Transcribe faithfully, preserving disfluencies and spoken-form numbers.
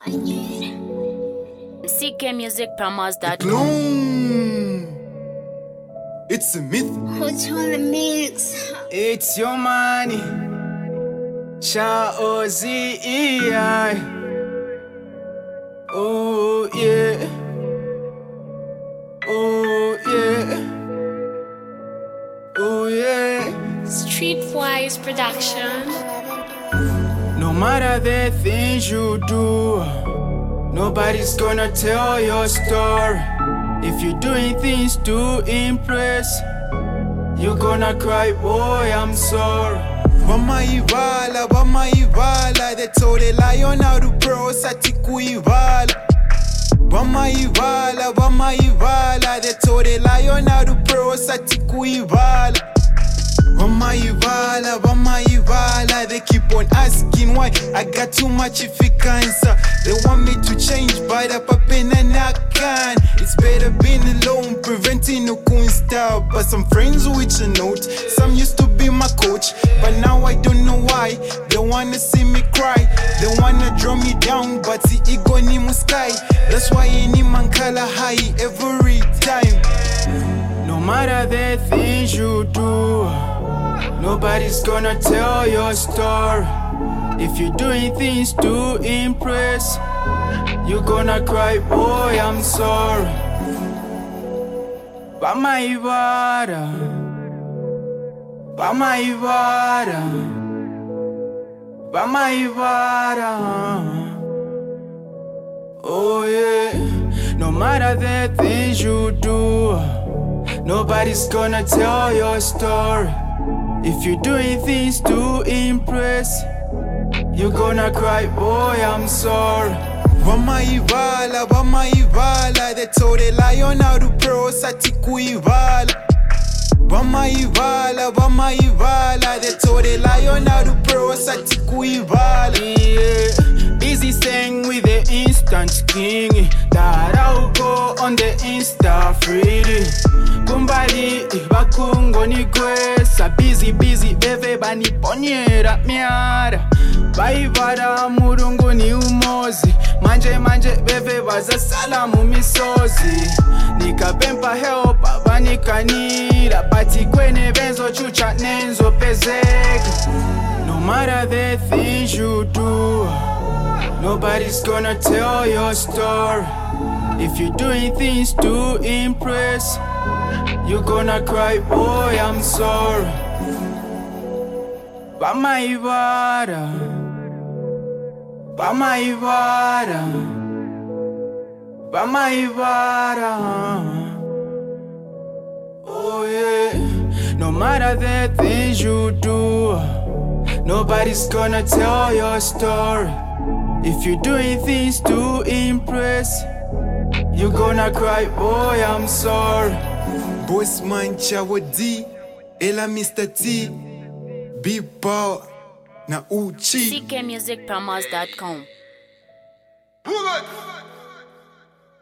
C K Music Promos dot com. Bloom. It's a myth. Who's on the mix? It's your money. Cha O Z E I. Oh yeah. Oh yeah. Oh yeah. Streetwise Production. No matter the things you do, nobody's gonna tell your story. If you're doing things to impress, you're gonna cry, boy, I'm sorry. Vamaivala, vamaivala, they told the lion how to pro sati kuivala. Vamaivala, vamaivala, they told the lion how to pro sati kuivala. Vamaivala, vamaivala, they keep on asking why I got too much if it cancer. They want me to change, but up up in and I can. It's better being alone, preventing no style. But some friends with a note, some used to be my coach, but now I don't know why. They wanna see me cry, they wanna draw me down, but the ego ni sky. That's why any man color high every time. No matter the things you do, nobody's gonna tell your story. If you're doing things to impress, you're gonna cry, boy, I'm sorry. Vamaivara, Vamaivara, Vamaivara. Oh yeah. No matter the things you do, nobody's gonna tell your story. If you're doing things to impress, you're gonna cry, boy, I'm sorry. Vamaivala, vamaivala, they told the lion how to pro sati kuivala. Vamaivala, vamaivala, they told the lion how to pro sati kuivala. Yeah. Busy staying with the instant king, that I'll go on the Insta freely. Kumbali, bakungo ni kwesa, busy busy beve bani ponyera miara. Vaivara murungu ni umozi, manje manje beve vaza salamu misozi. Nikapempa helpa vanikanira, bati kwene benzo chucha nenzo pezeka. No matter the things you do, nobody's gonna tell your story. If you're doing things to impress, you're gonna cry, boy, I'm sorry. Vamaivara, Vamaivara, Vamaivara. Oh yeah. No matter the things you do, nobody's gonna tell your story. If you're doing things to impress, you're gonna cry, boy, I'm sorry. Boss man Chawadi, Ella Mister T, Big Ball, na Uchi. C K Music Promos dot com. Pull it.